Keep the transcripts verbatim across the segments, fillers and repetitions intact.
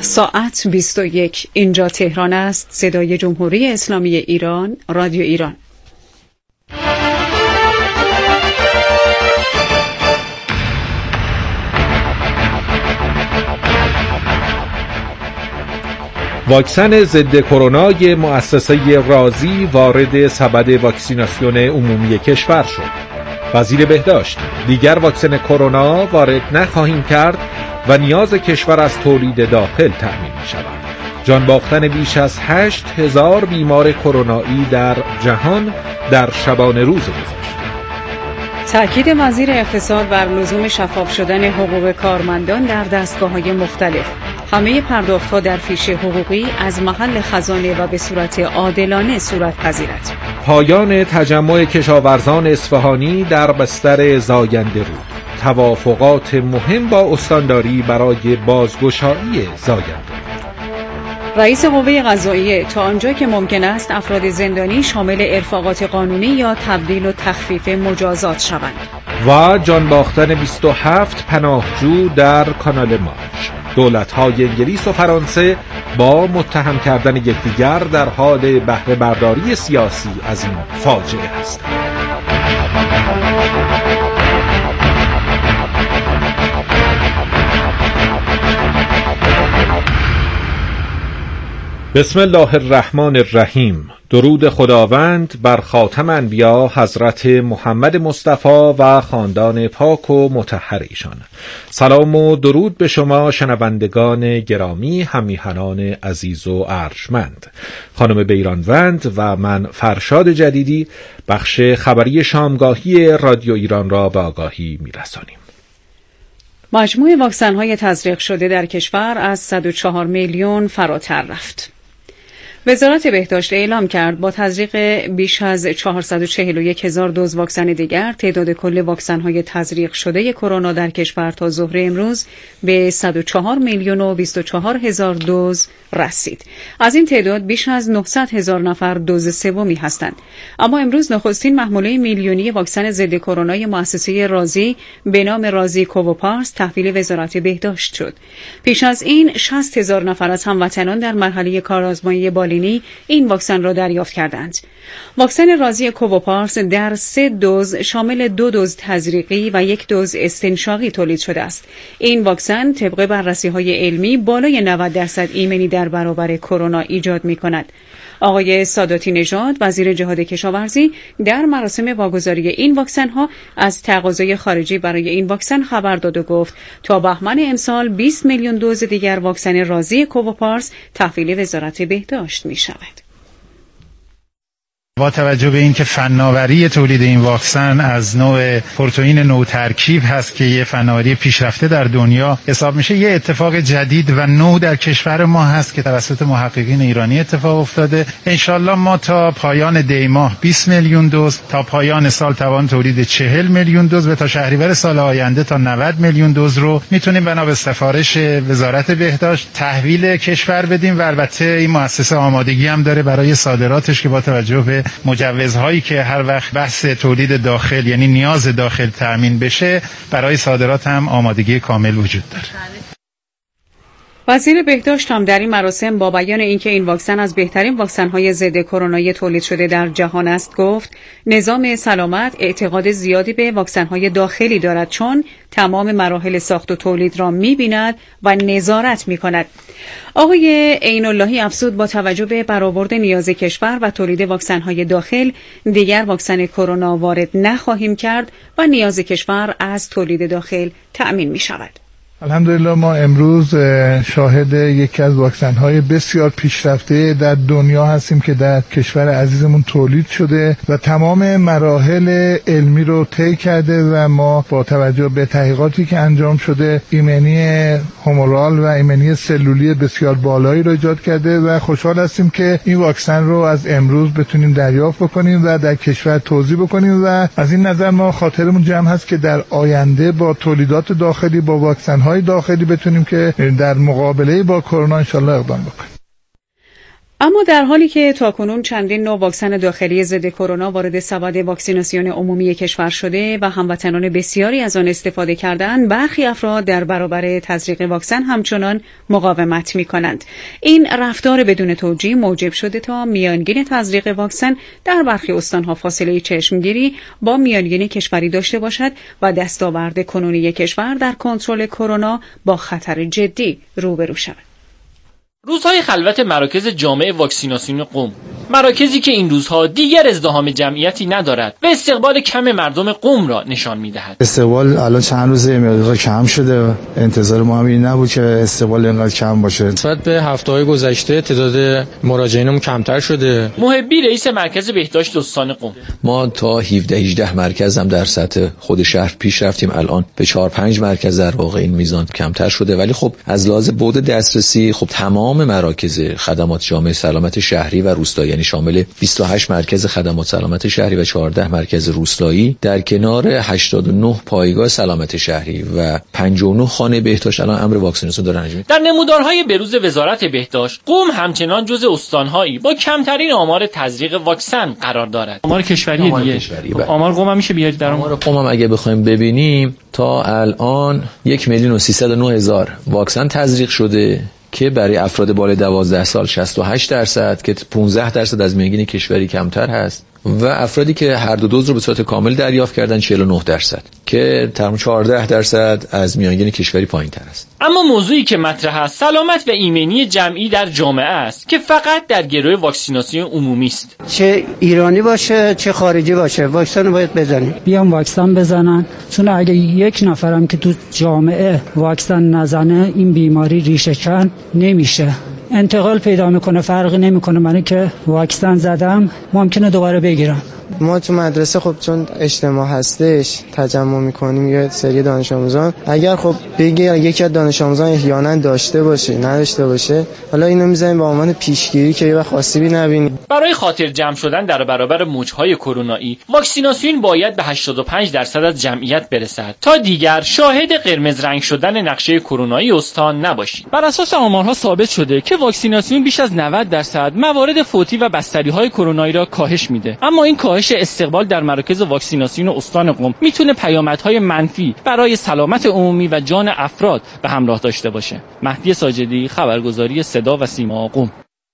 ساعت بیست و یک. اینجا تهران است. صدای جمهوری اسلامی ایران، رادیو ایران. واکسن ضد کرونای مؤسسه رازی وارد سبد واکسیناسیون عمومی کشور شد. وزیر بهداشت: دیگر واکسن کرونا وارد نخواهیم کرد و نیاز کشور از تولید داخل تأمین می شود. جان باختن بیش از هشت هزار بیمار کرونایی در جهان در شبانه روز گذشته. تأکید وزیر اقتصاد بر لزوم شفاف شدن حقوق کارمندان در دستگاه‌های مختلف. همه پرداخت‌ها در فیش حقوقی از محل خزانه و به صورت عادلانه صورت پذیرد. پایان تجمع کشاورزان اصفهانی در بستر زاینده رود. توافقات مهم با استانداری برای بازگشایی زاینده. رئیس قوه قضاییه: تا آنجا که ممکن است افراد زندانی شامل ارفاقات قانونی یا تبدیل و تخفیف مجازات شوند. و جان باختن بیست و هفت پناهجو در کانال مانش. دولت‌های انگلیس و فرانسه با متهم کردن یکدیگر در حال بهره برداری سیاسی از این فاجعه هستند. بسم الله الرحمن الرحیم. درود خداوند بر خاتم انبیا حضرت محمد مصطفی و خاندان پاک و مطهر ایشان. سلام و درود به شما شنوندگان گرامی، همیهنان عزیز و ارجمند. خانم بیرانوند و من فرشاد جدیدی بخش خبری شامگاهی رادیو ایران را به آگاهی می‌رسانیم. مجموع واکسن‌های تزریق شده در کشور از صد و چهار میلیون فراتر رفت. وزارت بهداشت اعلام کرد با تزریق بیش از چهارصد و چهل و یک هزار دوز واکسن دیگر تعداد کل واکسن‌های تزریق شده کرونا در کشور تا ظهر امروز به صد و چهار میلیون و بیست و چهار هزار دوز رسید. از این تعداد بیش از نهصد هزار نفر دوز سومی هستند. اما امروز نخستین محموله میلیونی واکسن ضد کرونای مؤسسه رازی به نام رازی کووپارس تحویل وزارت بهداشت شد. پیش از این شصت هزار نفر از هموطنان در مرحله کارآزمایی بالینی این واکسن را دریافت کردند. واکسن رازی کووپارس در سه دوز شامل دو دوز تزریقی و یک دوز استنشاقی تولید شده است. این واکسن طبق بررسی‌های علمی بالای نود درصد ایمنی در برابر کرونا ایجاد می‌کند. آقای ساداتی نژاد وزیر جهاد کشاورزی در مراسم واگذاری این واکسن‌ها از تقاضای خارجی برای این واکسن خبر داد و گفت تا بهمن امسال بیست میلیون دوز دیگر واکسن رازی کووپارس تحویل وزارت بهداشت می‌شود. با توجه به اینکه فناوری تولید این واکسن از نوع پروتئین نوترکیب هست که یه فناوری پیشرفته در دنیا حساب میشه، یه اتفاق جدید و نو در کشور ما هست که توسط محققین ایرانی اتفاق افتاده. انشالله ما تا پایان دی ماه بیست میلیون دوز، تا پایان سال توان تولید چهل میلیون دوز و تا شهریور سال آینده تا نود میلیون دوز رو میتونیم بنا به سفارش وزارت بهداشت تحویل کشور بدیم و البته این مؤسسه آمادگی هم داره برای صادراتش که با توجه به مجوزهایی که هر وقت بحث تولید داخل یعنی نیاز داخل تأمین بشه برای صادرات هم آمادگی کامل وجود داره. وزیر بهداشت هم در این مراسم با بیان اینکه این واکسن از بهترین واکسن‌های ضد کرونایی تولید شده در جهان است گفت نظام سلامت اعتقاد زیادی به واکسن‌های داخلی دارد چون تمام مراحل ساخت و تولید را می‌بیند و نظارت می‌کند. آقای عین اللهی افزود با توجه به برآورد نیاز کشور و تولید واکسن‌های داخل دیگر واکسن کرونا وارد نخواهیم کرد و نیاز کشور از تولید داخل تأمین می‌شود. الحمدلله ما امروز شاهد یکی از واکسن‌های بسیار پیشرفته در دنیا هستیم که در کشور عزیزمون تولید شده و تمام مراحل علمی رو طی کرده و ما با توجه به تحقیقاتی که انجام شده ایمنی هومورال و ایمنی سلولی بسیار بالایی رو ایجاد کرده و خوشحال هستیم که این واکسن رو از امروز بتونیم دریافت بکنیم و در کشور توزیع بکنیم و از این نظر ما خاطرمون جمع هست که در آینده با تولیدات داخلی با واکسن های داخلی بتونیم که در مقابله با کرونا انشالله اقدام بکنیم. اما در حالی که تاکنون چندین نوع واکسن داخلی ضد کرونا وارد سبد واکسیناسیون عمومی کشور شده و هموطنان بسیاری از آن استفاده کردند، برخی افراد در برابر تزریق واکسن همچنان مقاومت می‌کنند. این رفتار بدون توجیه موجب شده تا میانگین تزریق واکسن در برخی استان‌ها فاصله چشمگیری با میانگین کشوری داشته باشد و دستاورد کنونی کشور در کنترل کرونا با خطر جدی روبرو شود. روزهای خلوت مراکز جامع واکسیناسیون قم، مراکزی که این روزها دیگر ازدحام جمعیتی ندارد و استقبال کم مردم قم را نشان می‌دهد. استقبال الان چند روزه مقدار کم شده، انتظار ما هم این نبود که استقبال اینقدر کم باشه. نسبت به هفته‌های گذشته تعداد مراجعینمون کمتر شده. محبی رئیس مرکز بهداشت استان قم: ما تا هفده هجده مرکز هم در سطح خود شهر پیش رفتیم، الان به چهار پنج مرکز در واقع این میزان کمتر شده، ولی خب از لحاظ بعد دسترسی خب تمام مراکز خدمات جامع سلامت شهری و روستایی، یعنی شامل بیست و هشت مرکز خدمات سلامت شهری و چهارده مرکز روستایی، در کنار هشتاد و نه پایگاه سلامت شهری و پنجاه و نه خانه بهداشت الان امر واکسیناسیون دارن انجام میدن. در نمودارهای بروز وزارت بهداشت، قم همچنان جزء استانهایی با کمترین آمار تزریق واکسن قرار دارد. آمار کشوری آمار دیگه. کشوری آمار قم هم میشه بیارید در آمار قم هم اگه بخوایم ببینیم تا الان یک میلیون و سیصد و نه هزار واکسن تزریق شده که برای افراد بالای دوازده سال شصت و هشت درصد که پانزده درصد از میانگین کشوری کمتر هست و افرادی که هر دو دوز رو به صورت کامل دریافت کردن چهل و نه درصد که تقریباً چهارده درصد از میانگین کشوری پایین‌تر است. اما موضوعی که مطرح است سلامت و ایمنی جمعی در جامعه است که فقط در گروه واکسیناسیون عمومی است. چه ایرانی باشه چه خارجی باشه واکسن باید بزنیم. بیام واکسن بزنن، چون اگه یک نفرم که تو جامعه واکسن نزنه این بیماری ریشه کن نمیشه، انتقال پیدا میکنه، فرقی نمیکنه. من که واکسن زدم ممکنه دوباره بگیرم. ما تو مدرسه خب چون اجتماع هستش تجمع میکنیم یه سری دانش آموزان، اگر خب بگه یکی از دانش آموزان احیانا داشته باشه نداشته باشه، حالا اینو میذاریم به عنوان پیشگیری که یه وقت آسیبی نبینیم. برای خاطر جمع شدن در برابر موجهای کرونایی، واکسیناسیون باید به هشتاد و پنج درصد از جمعیت برسد تا دیگر شاهد قرمز رنگ شدن نقشه کرونایی استان نباشیم. بر اساس آمارها ثابت شده که واکسیناسیون بیش از نود درصد موارد فوتی و بستریهای کرونایی را کاهش میده، اما این کاهش استقبال در مراکز واکسیناسیون استان قم میتونه پیامدهای منفی برای سلامت عمومی و جان افراد به همراه داشته باشه. مهدی ساجدی، خبرگزاری صدا و سیما قم.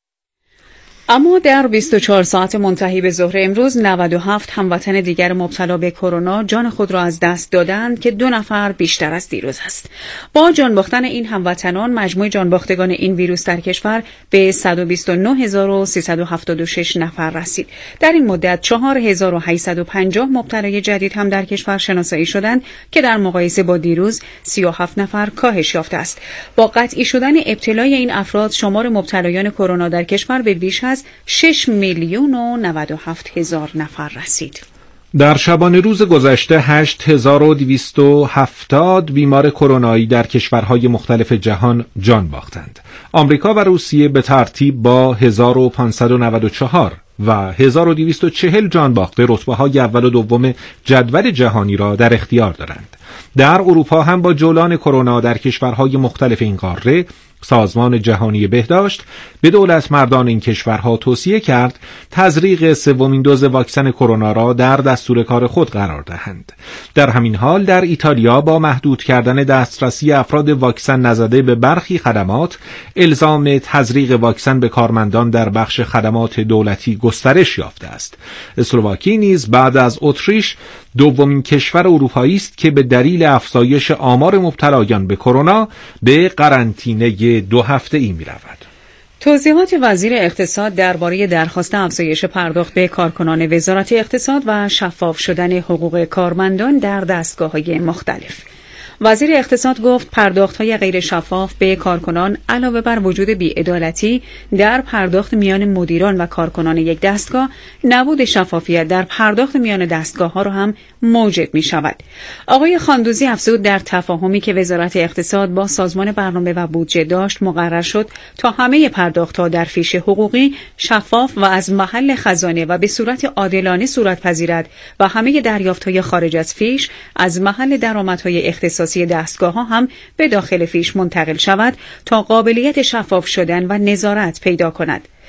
اما در بیست و چهار ساعت منتهی به ظهر امروز نود و هفت هموطن دیگر مبتلا به کرونا جان خود را از دست دادند که دو نفر بیشتر از دیروز است. با جان باختن این هموطنان مجموع جان باختگان این ویروس در کشور به صد و بیست و نه هزار و سیصد و هفتاد و شش نفر رسید. در این مدت چهار هزار و هشتصد و پنجاه مبتلای جدید هم در کشور شناسایی شدند که در مقایسه با دیروز سی و هفت نفر کاهش یافته است. با قطعی شدن ابتلای این افراد شمار مبتلایان کرونا در کشور به بیش از شش میلیون و نود و هفت هزار نفر رسید. در شبانه روز گذشته هشت هزار و دویست و هفتاد بیمار کرونایی در کشورهای مختلف جهان جان باختند. آمریکا و روسیه به ترتیب با هزار و پانصد و نود و چهار و هزار و دویست و چهل جان باخته رتبه‌های اول و دوم جدول جهانی را در اختیار دارند. در اروپا هم با جولان کرونا در کشورهای مختلف این قاره، سازمان جهانی بهداشت به دولت مردان این کشورها توصیه کرد تزریق سومین دوز واکسن کرونا را در دستور کار خود قرار دهند. در همین حال در ایتالیا با محدود کردن دسترسی افراد واکسن نزده به برخی خدمات، الزام تزریق واکسن به کارمندان در بخش خدمات دولتی گسترش یافته است. اسلواکی نیز بعد از اتریش دومین کشور اروپایی است که به دلیل افزایش آمار مبتلایان به کرونا به قرنطینه دو هفته‌ای می‌رود. توضیحات وزیر اقتصاد درباره درخواست افزایش پرداخت به کارکنان وزارت اقتصاد و شفاف شدن حقوق کارمندان در دستگاه‌های مختلف. وزیر اقتصاد گفت پرداخت‌های غیر شفاف به کارکنان علاوه بر وجود بی‌عدالتی در پرداخت میان مدیران و کارکنان یک دستگاه، نبود شفافیت در پرداخت میان دستگاه‌ها را هم موجب می‌شود. آقای خاندوزی افزود در تفاهمی که وزارت اقتصاد با سازمان برنامه و بودجه داشت مقرر شد تا همه پرداخت‌ها در فیش حقوقی شفاف و از محل خزانه و به صورت عادلانه صورت پذیرد و همه دریافت‌های خارج از فیش از محل درآمدهای اختصاصی دستگاه ها هم به داخل فیش منتقل شود تا قابلیت شفاف شدن و نظارت پیدا کند.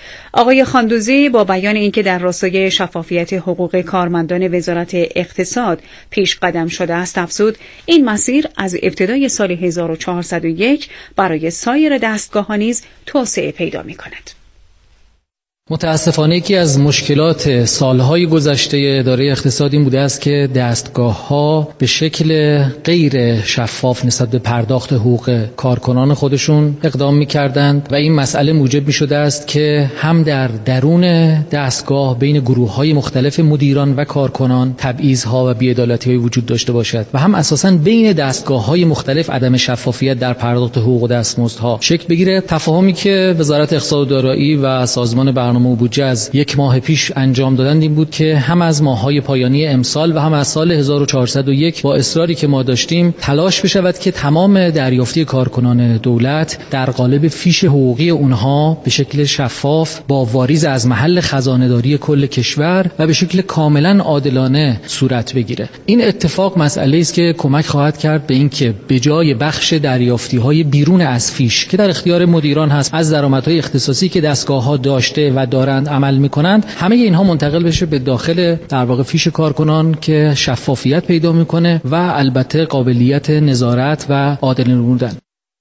آقای خاندوزی با بیان اینکه در راستای شفافیت حقوق کارمندان وزارت اقتصاد پیش قدم شده است افزود این مسیر از ابتدای سال هزار و چهارصد و یک برای سایر دستگاه‌ها نیز توسعه پیدا می‌کند. متاسفانه یکی از مشکلات سالهای گذشته اداره اقتصاد این بوده است که دستگاه‌ها به شکل غیر شفاف نسبت به پرداخت حقوق کارکنان خودشون اقدام می‌کردند و این مسئله موجب می‌شده است که هم در درون دستگاه بین گروه‌های مختلف مدیران و کارکنان تبعیض‌ها و بی‌عدالتی‌های وجود داشته باشد و هم اساساً بین دستگاه‌های مختلف عدم شفافیت در پرداخت حقوق و دستمزدها شکل بگیره. تفاهمی که وزارت اقتصاد و دارایی و سازمان برنامه و بودجه از یک ماه پیش انجام دادند این بود که هم از ماه‌های پایانی امسال و هم از سال هزار و چهارصد و یک با اصراری که ما داشتیم تلاش بشود که تمام دریافتی کارکنان دولت در قالب فیش حقوقی اونها به شکل شفاف با واریز از محل خزانه‌داری کل کشور و به شکل کاملا عادلانه صورت بگیره. این اتفاق مسئله است که کمک خواهد کرد به اینکه به جای بخش دریافتی‌های بیرون از فیش که در اختیار مدیران هست از درآمدهای اختصاصی که دستگاه‌ها داشته و دارند عمل می‌کنند همه اینها منتقل بشه به داخل در واقع فیش کارکنان که شفافیت پیدا می‌کنه و البته قابلیت نظارت و عادلانه بودن.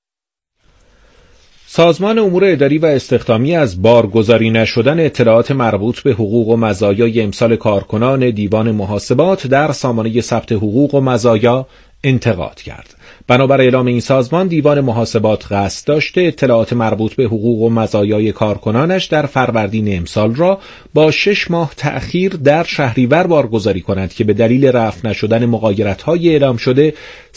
سازمان امور اداری و استخدامی از بارگذاری نشدن اطلاعات مربوط به حقوق و مزایای امسال کارکنان دیوان محاسبات در سامانه ثبت حقوق و مزایا انتقاد کرد. بنابر اعلام این سازمان دیوان محاسبات قصد داشته اطلاعات مربوط به حقوق و مزایای کارکنانش در فروردین امسال را با شش ماه تأخیر در شهریور بارگذاری کند که به دلیل رفع نشدن مغایرت‌های اعلام شده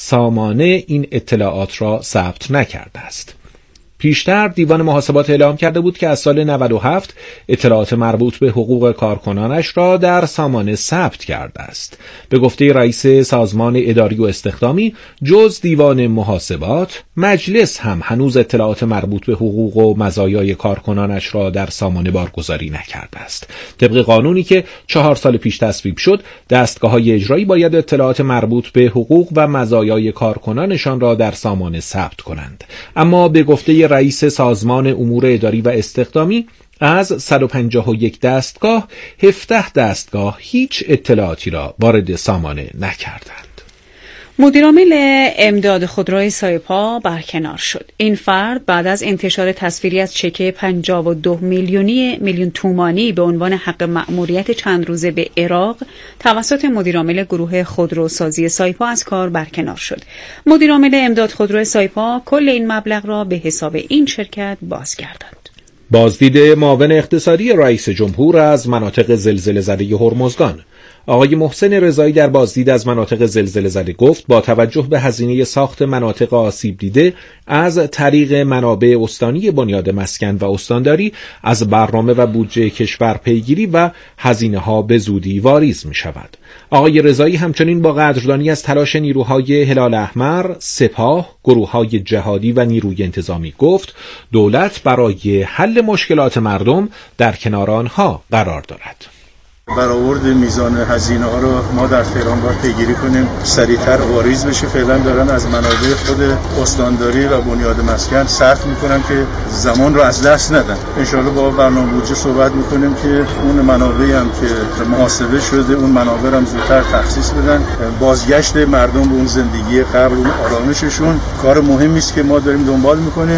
سامانه این اطلاعات را ثبت نکرده است. پیشتر دیوان محاسبات اعلام کرده بود که از سال نود و هفت اطلاعات مربوط به حقوق کارکنانش را در سامانه ثبت کرده است. به گفته رئیس سازمان اداری و استخدامی جز دیوان محاسبات مجلس هم هنوز اطلاعات مربوط به حقوق و مزایای کارکنانش را در سامانه بارگذاری نکرده است. طبق قانونی که چهار سال پیش تصویب شد دستگاه‌های اجرایی باید اطلاعات مربوط به حقوق و مزایای کارکنانشان را در سامانه ثبت کنند. اما به گفته رئیس سازمان امور اداری و استخدامی از صد و پنجاه و یک دستگاه هفده دستگاه هیچ اطلاعاتی را وارد سامانه نکردند. مدیرعامل امداد خودروی سایپا برکنار شد. این فرد بعد از انتشار تصویری از چک پنجاه و دو میلیونی میلیون تومانی به عنوان حق مأموریت چند روزه به عراق توسط مدیرعامل گروه خودروسازی سایپا از کار برکنار شد. مدیرعامل امداد خودروی سایپا کل این مبلغ را به حساب این شرکت بازگرداند. بازدید معاون اقتصادی رئیس جمهور از مناطق زلزله زده هرمزگان آقای محسن رضایی در بازدید از مناطق زلزله زده گفت با توجه به هزینه ساخت مناطق آسیب دیده از طریق منابع استانی بنیاد مسکن و استانداری از برنامه و بودجه کشور پیگیری و هزینه ها به زودی واریز می شود. آقای رضایی همچنین با قدردانی از تلاش نیروهای هلال احمر، سپاه، گروه‌های جهادی و نیروی انتظامی گفت دولت برای حل مشکلات مردم در کنار آنها قرار دارد. برآورد میزان هزینه ها رو ما در تهران باید پیگیری کنیم، سریعتر واریز بشه. فعلا دارن از منابع خود استانداری و بنیاد مسکن صرف میکنن که زمان رو از دست ندن. انشالله با برنامه بودجه صحبت میکنیم که اون منابعی هم که محاسبه شده اون منابع هم زودتر تخصیص بدن. بازگشت مردم به اون زندگی قبل، اون آرامششون کار مهمی است که ما داریم دنبال میکنیم.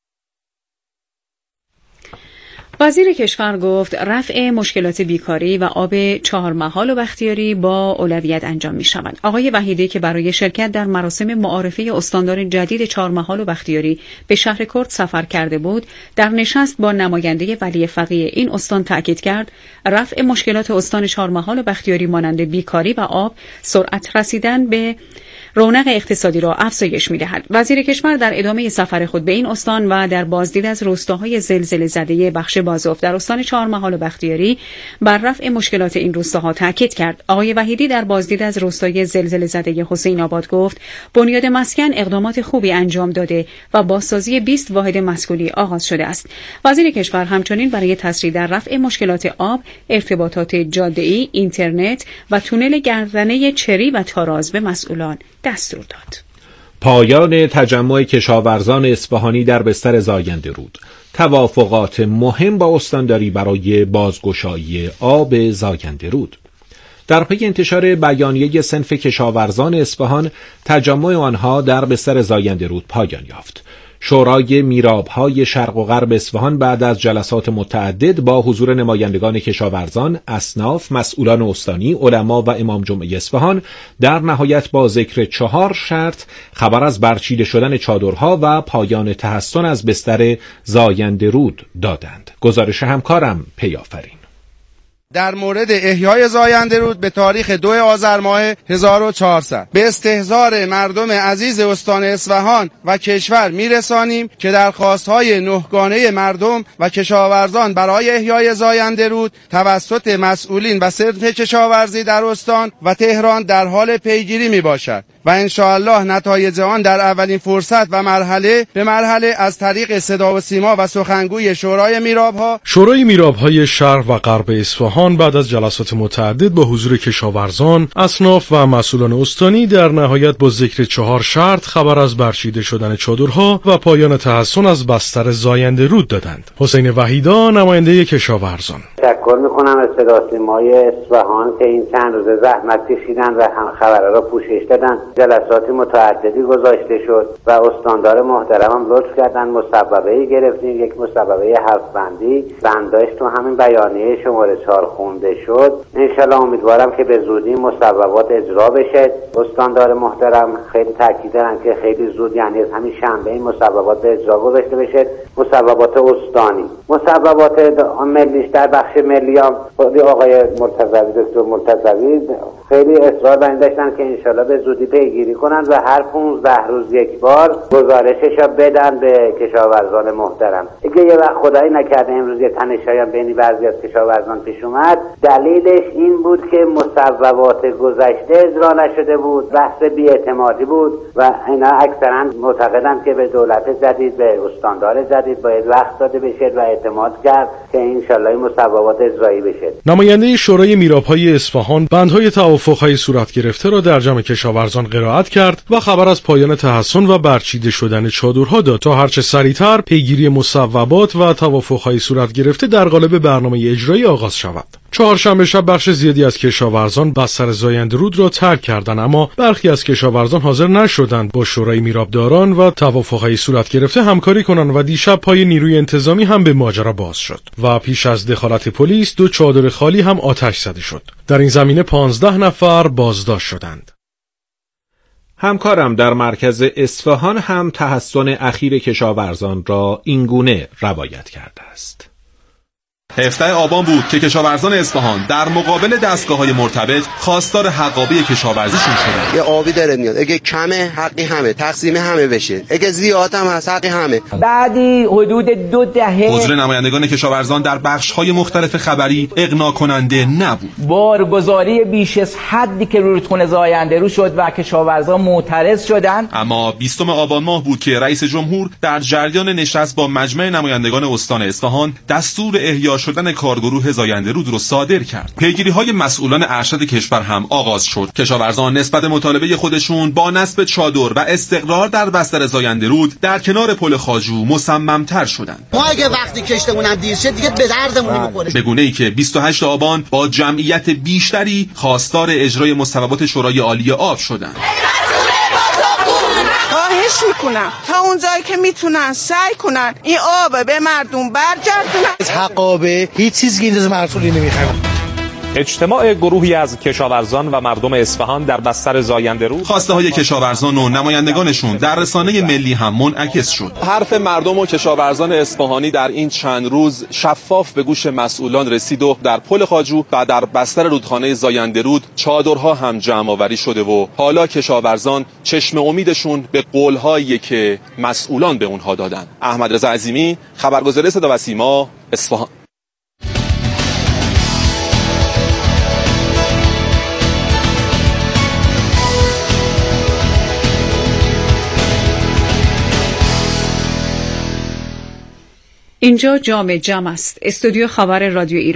وزیر کشور گفت رفع مشکلات بیکاری و آب چهارمحال و بختیاری با اولویت انجام می شود. آقای وحیدی که برای شرکت در مراسم معارفه استاندار جدید چهارمحال و بختیاری به شهر کرد سفر کرده بود، در نشست با نماینده ولی فقیه این استان تأکید کرد رفع مشکلات استان چهارمحال و بختیاری مانند بیکاری و آب سرعت رسیدن به رونق اقتصادی را افزایش می‌دهد. وزیر کشور در ادامه سفر خود به این استان و در بازدید از روستاهای زلزله زده بخش بازوف در استان چهارمحال و بختیاری بر رفع مشکلات این روستاها تاکید کرد. آقای وحیدی در بازدید از روستای زلزله زده حسین آباد گفت بنیاد مسکن اقدامات خوبی انجام داده و بازسازی بیست واحد مسکونی آغاز شده است. وزیر کشور همچنین برای تسریع در رفع مشکلات آب، ارتباطات جاده‌ای، اینترنت و تونل گردنه چری و تاراز به مسئولان دستور داد. پایان تجمع کشاورزان اصفهانی در بستر زاینده رود. توافقات مهم با استانداری برای بازگشایی آب زاینده رود. در پی انتشار بیانیه صنف کشاورزان اصفهان، تجمع آنها در بستر زاینده رود پایان یافت. شورای میراب‌های شرق و غرب اصفهان بعد از جلسات متعدد با حضور نمایندگان کشاورزان، اصناف، مسئولان استانی، علما و امام جمعه اصفهان در نهایت با ذکر چهار شرط خبر از برچیده شدن چادرها و پایان تحسن از بستر زاینده رود دادند. گزارش همکارم پیافرین. در مورد احیای زاینده رود به تاریخ دو آذر ماه هزار و چهارصد به استحضار مردم عزیز استان اصفهان و کشور میرسانیم که درخواست‌های نهگانه مردم و کشاورزان برای احیای زاینده رود توسط مسئولین و صنف کشاورزی در استان و تهران در حال پیگیری میباشد و انشاءالله نتایج آن در اولین فرصت و مرحله به مرحله از طریق صدا و سیما و سخنگوی شورای میراب‌ها شورای میراب‌های شرق و غرب اصفهان بعد از جلسات متعدد با حضور کشاورزان، اصناف و مسئولان استانی در نهایت با ذکر چهار شرط خبر از برچیده شدن چادرها و پایان تحسن از بستر زاینده رود دادند. حسین وحیدا، نماینده کشاورزان: تشکر می‌کنم از صدا و سیمای اصفهان که این چند روز زحمت کشیدن و خبرها را پوشش دادن. جلسات متعددی گذاشته شد و استاندار محترمم لطف کردن مصوبه‌ای گرفتیم، یک مصوبه هفت بندی بنداش تو همین بیانیه شماره چهار خونده شد. انشالله امیدوارم که به زودی مصوبات اجرا بشه. استاندار محترم خیلی تاکید دارن که خیلی زود، یعنی همین شنبه این مصوبات به اجرا گذاشته بشه. مصوبات استانی، مصوبات ملیش در بخش ملی هم آقای مرتضوی دکتر مرتضوی خیلی اصرار بر این داشتن که انشالله به زودی پیگیری کنن و هر پانزده روز یک بار گزارشش را بدن به کشاورزان محترم. اگه یه وقت خدایی نکرده امروز یه تنش‌هایی هم بین بعضی از کشاورزان پیش اومد، دلیلش این بود که مصوبات گذشته اجرا نشده بود، بحث بی‌اعتمادی بود و اینا اکثرا معتقدن که به دولت جدید، به استاندار جدید باید وقت داده بشه و اعتماد کرد که انشالله این مصوبات اجرایی بشه. نماینده شورای میراب‌های اصفهان بندهای توافق‌های صورت گرفته را در جمع کشاورزان قرائت کرد و خبر از پایان تحسن و برچیده شدن چادرها داد تا هرچه سریعتر پیگیری مصوبات و توافق‌های صورت گرفته در قالب برنامه اجرایی آغاز شود. چهارشنبه شب بخش زیادی از کشاورزان بستر زاینده رود را ترک کردند، اما برخی از کشاورزان حاضر نشدند با شورای میرابداران و توافق‌های صورت گرفته همکاری کنند و دیشب پای نیروی انتظامی هم به ماجرا باز شد و پیش از دخالت پلیس دو چادر خالی هم آتش زده شد. در این زمینه پانزده نفر بازداشت شدند. همکارم در مرکز اصفهان هم تحسن اخیر کشاورزان را اینگونه روایت کرده است. هفدهم آبان بود که کشاورزان اصفهان در مقابل دستگاه‌های مرتبط خواستار حقابه کشاورزیشون شدند. یه آبی داره میاد، اگه کمه حقی همه، تقسیم همه بشه، اگه زیاد هم هست حقی همه. بعدی حدود دو دهه حضور نمایندگان کشاورزان در بخش‌های مختلف خبری اقناع کننده نبود. بارگذاری بیش از حدی که رودخونه زاینده رود شد و کشاورزان معترض شدند. اما بیستم آبان ماه بود که رئیس جمهور در جریان نشست با مجمع نمایندگان استان اصفهان دستور احیا شدن کارگروه زاینده رود رو صادر کرد. پیگیری‌های مسئولان ارشد کشور هم آغاز شد. کشاورزان نسبت مطالبه خودشون با نصب چادر و استقرار در بستر زاینده رود در کنار پل خواجو مصمم‌تر شدند. ما اگه وقتی کشتمونم دیر شه دیگه به دردمون نمیخوره. به گونه‌ای که بیست و هشتم آبان با جمعیت بیشتری خواستار اجرای مصوبات شورای عالی آب شدند. خواهش میکنم تا اونجایی که میتونن سعی کنن این آب به مردم برگردونن. از حقابه هیچ چیزی این مسئولی نمیخوام. اجتماع گروهی از کشاورزان و مردم اصفهان در بستر زاینده رود، خواسته های کشاورزان و نمایندگانشون در رسانه ملی هم منعکس شد. حرف مردم و کشاورزان اصفهانی در این چند روز شفاف به گوش مسئولان رسید و در پل خواجو و در بستر رودخانه زاینده رود چادرها هم جمع آوری شده و حالا کشاورزان چشم امیدشون به قولهایی که مسئولان به اونها دادن. احمد رضا عظیمی، خبرگزاری صدا و سیما، اصفهان. اینجا جام جم است، استودیو خبر رادیو ایران.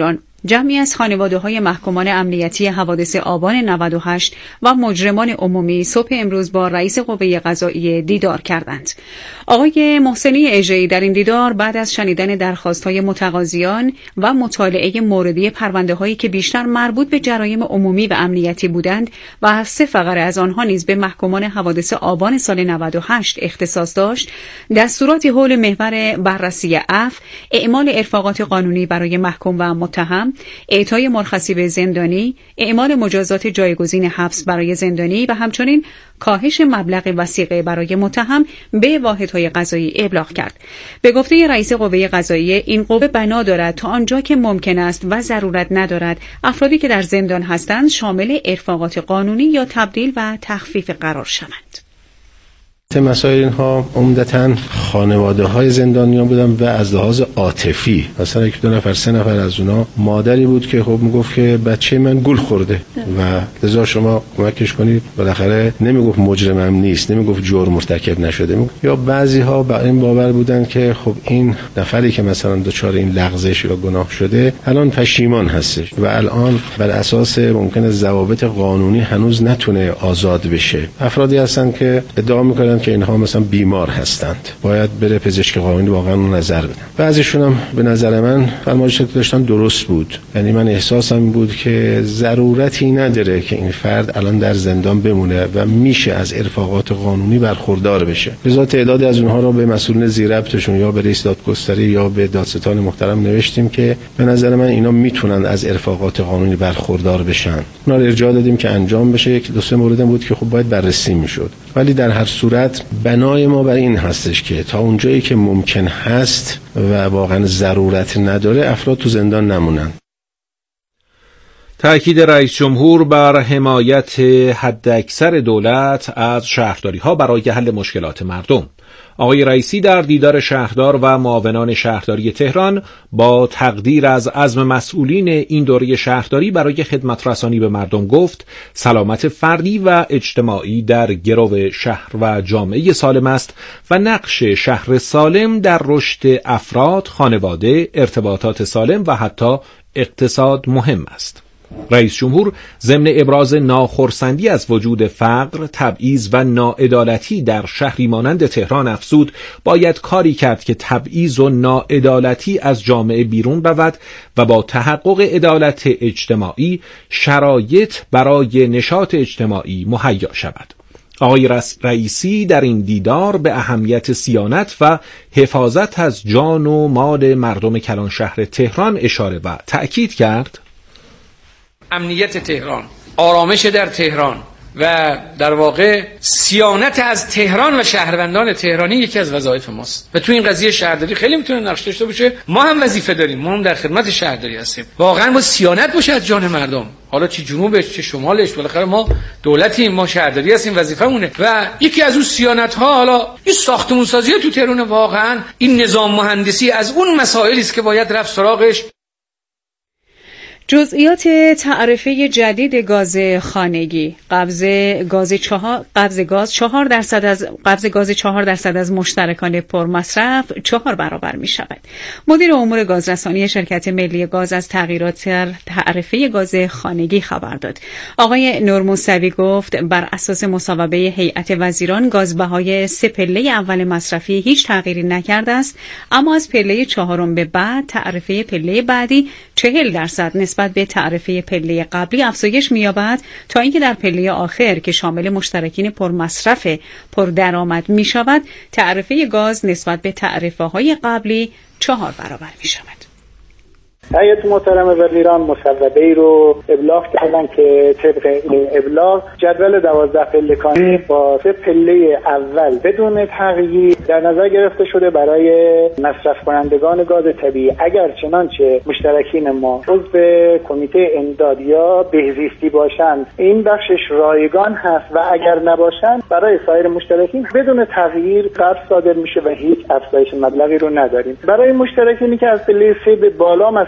جمعی از خانواده‌های محکومان امنیتی حوادث آبان نود و هشت و مجرمان عمومی صبح امروز با رئیس قوه قضاییه دیدار کردند. آقای محسنی اژه‌ای در این دیدار بعد از شنیدن درخواست‌های متقاضیان و مطالعه موردی پرونده‌هایی که بیشتر مربوط به جرایم عمومی و امنیتی بودند و سه فقره از آنها نیز به محکومان حوادث آبان سال نود و هشت اختصاص داشت، دستوراتی حول محور بررسی عفو، اعمال ارفاقات قانونی برای محکوم و متهم، اعطای مرخصی به زندانی، اعمال مجازات جایگزین حبس برای زندانی و همچنین کاهش مبلغ وثیقه برای متهم به واحدهای قضایی ابلاغ کرد. به گفته رئیس قوه قضاییه، این قوه بنا دارد تا آنجا که ممکن است و ضرورت ندارد افرادی که در زندان هستند شامل ارفاقات قانونی یا تبدیل و تخفیف قرار شوند. مسائل اینها عمدتاً خانواده های زندانیان بودن و از لحاظ عاطفی، مثلا یک دو نفر سه نفر از اونا مادری بود که خب میگفت که بچه من گول خورده و لذا شما کمکش کنید، بالاخره نمیگفت مجرمم نیست، نمیگفت جرم مرتکب نشده. یا بعضی ها با این باور بودن که خب این نفری که مثلا دچار این لغزش یا گناه شده الان پشیمان هستش و الان بر اساس ممکنه ضوابط قانونی هنوز نتونه آزاد بشه. افرادی هستن که ادعا میکنن که اینها مثلا بیمار هستند، باید بره پزشک قانونی واقعا نظر بدن. بعضیشون هم به نظر من فرمایشی که داشتن درست بود، یعنی من احساسم این بود که ضرورتی نداره که این فرد الان در زندان بمونه و میشه از ارفاقات قانونی برخوردار بشه. لذا تعدادی از اونها رو به مسئولین زیربطشون یا به رئیس دادگستری یا به دادستان محترم نوشتیم که به نظر من اینا میتونن از ارفاقات قانونی برخوردار بشن. اونا رو ارجاع دادیم که انجام بشه. یک دو سه مورد بود که خب باید بررسی میشد، ولی در هر صورت بنای ما بر این هستش که تا اونجایی که ممکن هست و واقعا ضرورت نداره افراد تو زندان نمونن. تأکید رئیس جمهور بر حمایت حداکثر دولت از شهرداری‌ها برای حل مشکلات مردم. آقای رئیسی در دیدار شهردار و معاونان شهرداری تهران با تقدیر از عزم مسئولین این دوره شهرداری برای خدمت رسانی به مردم گفت سلامت فردی و اجتماعی در گرو شهر و جامعه سالم است و نقش شهر سالم در رشد افراد، خانواده، ارتباطات سالم و حتی اقتصاد مهم است. رئیس جمهور ضمن ابراز ناخرسندی از وجود فقر، تبعیض و ناعدالتی در شهری مانند تهران افزود باید کاری کرد که تبعیض و ناعدالتی از جامعه بیرون رود و با تحقق عدالت اجتماعی شرایط برای نشاط اجتماعی مهیا شود. آقای رئیسی در این دیدار به اهمیت صیانت و حفاظت از جان و مال مردم کلان شهر تهران اشاره و تأکید کرد. امنیت تهران، آرامش در تهران و در واقع صیانت از تهران و شهروندان تهرانی یکی از وظایف ماست و تو این قضیه شهرداری خیلی میتونه نقش داشته باشه. ما هم وظیفه داریم، ما هم در خدمت شهرداری هستیم. واقعا با صیانت باشه از جان مردم، حالا چه جنوبش چه شمالش، بالاخره ما دولتیم، ما شهرداری هستیم، وظیفه‌مونه. و یکی از اون صیانت ها حالا این ساختمون سازی تو تهران، واقعا این نظام مهندسی از اون مسائلی است که باید رفت سراغش. جزئیات تعرفه جدید گاز خانگی، قبض گاز چهار قبض گاز چهار درصد از قبض گاز چهار درصد از مشترکان پرمصرف چهار برابر می شود. مدیر امور گازرسانی شرکت ملی گاز از تغییرات در تعرفه گاز خانگی خبر داد. آقای نور موسوی گفت بر اساس مصوبه هیئت وزیران گازبهای سه پله اول مصرفی هیچ تغییری نکرده است، اما از پله چهارم به بعد تعرفه پله بعدی چهل درصد نسبت به تعرفه پله قبلی افزایش می‌یابد تا اینکه در پله آخر که شامل مشترکین پرمصرف پردرآمد می‌شود تعرفه گاز نسبت به تعرفه‌های قبلی چهار برابر می‌شود. هیئت محترم وزیران مصوبه ای رو ابلاغ کردن که طبق این ابلاغ جدول دوازده پلکانی با سه پله اول بدون تغییر در نظر گرفته شده برای مصرف کنندگان گاز طبیعی. اگر چنانچه مشترکین ما عضو کمیته امداد یا بهزیستی باشند این بخشش رایگان هست و اگر نباشند برای سایر مشترکین بدون تغییر قرض صادر میشه و هیچ افزایش مبلغی رو نداریم. برای مشترکینی که از پله سه به بالا مصرف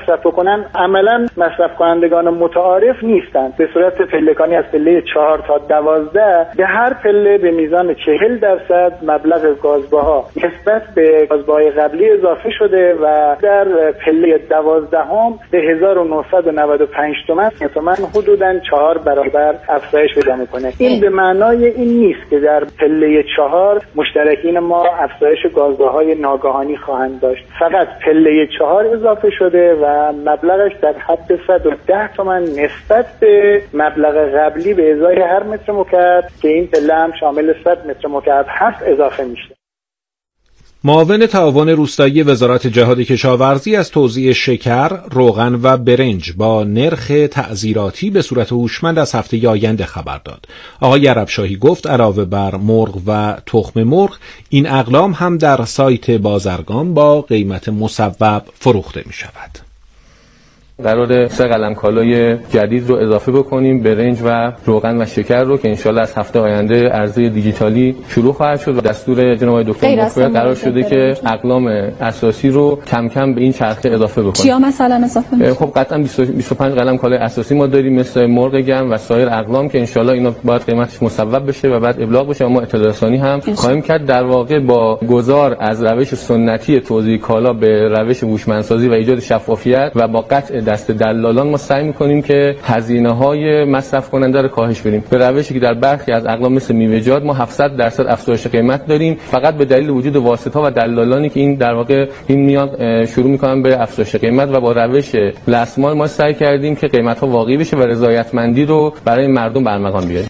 مصرف بکنن عملا مصرف کنندگان متعارف نیستن. به صورت پلکانی از پله چهار تا دوازده به هر پله به میزان چهل درصد مبلغ گازباها نسبت به گازباهای قبلی اضافه شده و در پله دوازدهم به هزار و نهصد و نود و پنج تومان تومان حدوداً چهار برابر افزایش پیدا میکنه. این به معنای این نیست که در پله چهار مشترکین ما افزایش گازباهای ناگهانی خواهند داشت. فقط پله چهار اضافه شده و مبلغش در حد صد و ده تومان نسبت به مبلغ قبلی به ازای هر متر مکعب که این پله هم شامل صد متر مکعب هست اضافه میشه. معاون تعاون روستایی وزارت جهاد کشاورزی از توزیع شکر، روغن و برنج با نرخ تعزیراتی به صورت هوشمند از هفته آینده خبر داد. آقای عربشاهی گفت علاوه بر مرغ و تخم مرغ، این اقلام هم در سایت بازرگان با قیمت مصوب فروخته می شود. قرار سه قلم کالای جدید رو اضافه بکنیم، برنج و روغن و شکر رو که انشالله از هفته آینده عرضه دیجیتالی شروع خواهد شد و دستور جناب دکتر مفید قرار شده که اقلام اساسی رو کم کم به این چرخه اضافه بکنیم. چیا مثلا اضافه میشه؟ خب قطعا بیست و پنج قلم کالای اساسی ما داریم مثل مرغ گرم و سایر اقلام که انشالله اینا باید قیمتش مصوب بشه و بعد ابلاغ بشه و ما اطلاع رسانی هم خواهیم کرد. در واقع با گذار از روش سنتی توزیع کالا به روش هوشمندسازی و ایجاد شفافیت و با قطع دست دلالان ما سعی می‌کنیم که هزینه‌های مصرف کننده رو کاهش بدیم. به روشی که در برخی از اقلام مثل میوه‌جات ما هفتصد درصد افزایش قیمت داریم فقط به دلیل وجود واسطه‌ها و دلالانی که این در واقع این میاد شروع می‌کنن به افزایش قیمت و با روش لسمال ما سعی کردیم که قیمت‌ها واقعی بشه و رضایتمندی رو برای مردم برمغان بیاریم.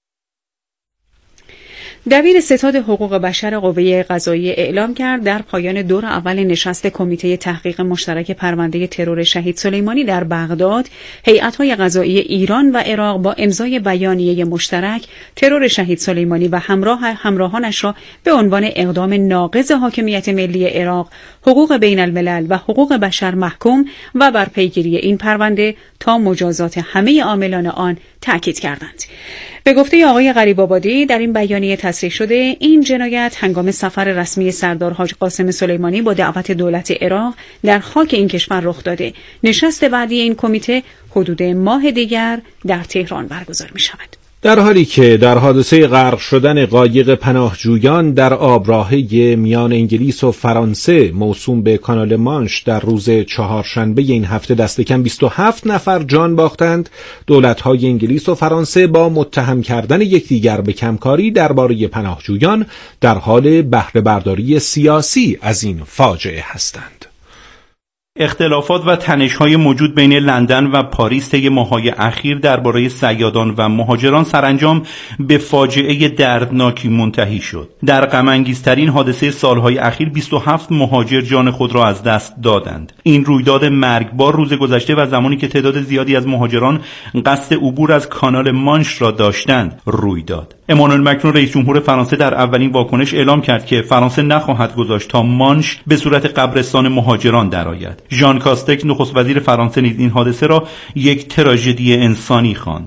دبیر ستاد حقوق بشر قوه قضاییه اعلام کرد در پایان دور اول نشست کمیته تحقیق مشترک پرونده ترور شهید سلیمانی در بغداد، هیئت‌های قضایی ایران و عراق با امضای بیانیه مشترک ترور شهید سلیمانی و همراه همراهانش را به عنوان اقدام ناقض حاکمیت ملی عراق، حقوق بین الملل و حقوق بشر محکوم و بر پیگیری این پرونده تا مجازات همه عاملان آن تأکید کردند. به گفته آقای غریب‌آبادی در این بیانیه تصریح شده این جنایت هنگام سفر رسمی سردار حاج قاسم سلیمانی با دعوت دولت عراق در خاک این کشور رخ داده. نشست بعدی این کمیته حدود ماه دیگر در تهران برگزار می شود. در حالی که در حادثه غرق شدن قایق پناهجویان در آبراهه میان انگلیس و فرانسه موسوم به کانال مانش در روز چهارشنبه این هفته دست کم بیست و هفت نفر جان باختند، دولت‌های انگلیس و فرانسه با متهم کردن یکدیگر به کمکاری درباره پناهجویان در حال بهره برداری سیاسی از این فاجعه هستند. اختلافات و تنش‌های موجود بین لندن و پاریس طی ماه‌های اخیر درباره صیادان و مهاجران سرانجام به فاجعه دردناکی منتهی شد. در غم‌انگیزترین حادثه سالهای اخیر بیست و هفت مهاجر جان خود را از دست دادند. این رویداد مرگبار روز گذشته و زمانی که تعداد زیادی از مهاجران قصد عبور از کانال مانش را داشتند روی داد. امانوئل مکرون رئیس جمهور فرانسه در اولین واکنش اعلام کرد که فرانسه نخواهد گذاشت تا مانش به صورت قبرستان مهاجران درآید. ژان کاستک نخست وزیر فرانسه نیز این حادثه را یک تراژدی انسانی خواند.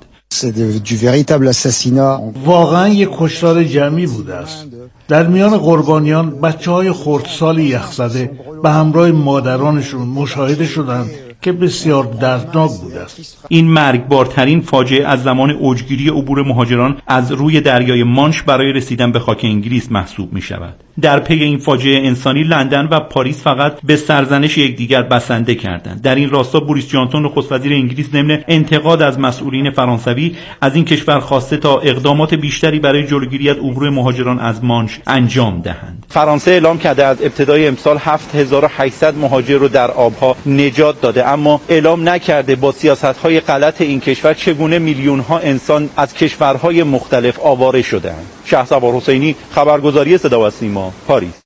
واقعا یک کشتار جمعی بوده است. در میان قربانیان بچه‌های خردسال یخزده به همراه مادرانشون مشاهده شدند که بسیار دردناک بوده است. این مرگبارترین فاجعه از زمان اوجگیری عبور مهاجران از روی دریای مانش برای رسیدن به خاک انگلیس محسوب می شود. در پی این فاجعه انسانی لندن و پاریس فقط به سرزنش یکدیگر بسنده کردند. در این راستا بوریس جانسون نخست وزیر انگلیس ضمن انتقاد از مسئولین فرانسوی از این کشور خواسته تا اقدامات بیشتری برای جلوگیری از عبور مهاجران از مانش انجام دهند. فرانسه اعلام کرده از ابتدای امسال هفت هزار و هشتصد مهاجر رو در آبها نجات داده، اما اعلام نکرده با سیاست‌های غلط این کشور چگونه میلیون‌ها انسان از کشورهای مختلف آواره شده‌اند. شهسوار حسینی، خبرگزاری صدا و سیما، پاریس.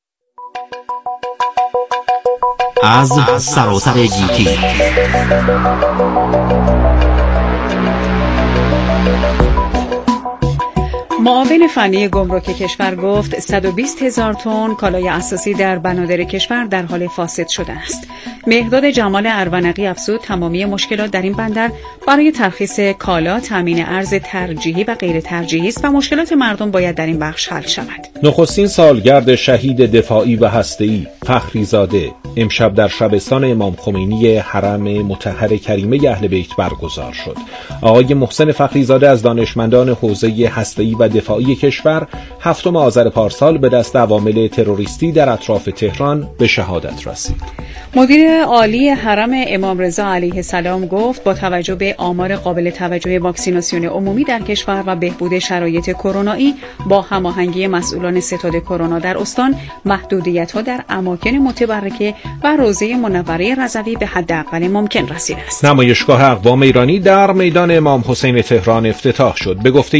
از سراسر گیتی معاون فنی گمرک کشور گفت صد و بیست هزار تن کالای اساسی در بنادر کشور در حال فاسد شده است. مهداد جمال ارونقی افزود تمامی مشکلات در این بندر برای ترخیص کالا، تامین ارز ترجیحی و غیر ترجیحی است و مشکلات مردم باید در این بخش حل شود. نخستین سالگرد شهید دفاعی و هسته‌ای فخری زاده امشب در شبستان امام خمینی حرم مطهر کریمه اهل بیت برگزار شد. آقای محسن فخریزاده از دانشمندان حوزه هسته‌ای و دفاعی کشور هفتم آذر پارسال به دست عوامل تروریستی در اطراف تهران به شهادت رسید. مدیر عالی حرم امام رضا علیه السلام گفت با توجه به آمار قابل توجه واکسیناسیون عمومی در کشور و بهبود شرایط کرونایی با هماهنگی مسئولان ستاد کرونا در استان، محدودیت‌ها در اماکن متبرکه و روضه منوره رضوی به حداقل ممکن رسیده است. نمایشگاه اقوام ایرانی در میدان امام حسین تهران افتتاح شد. به گفته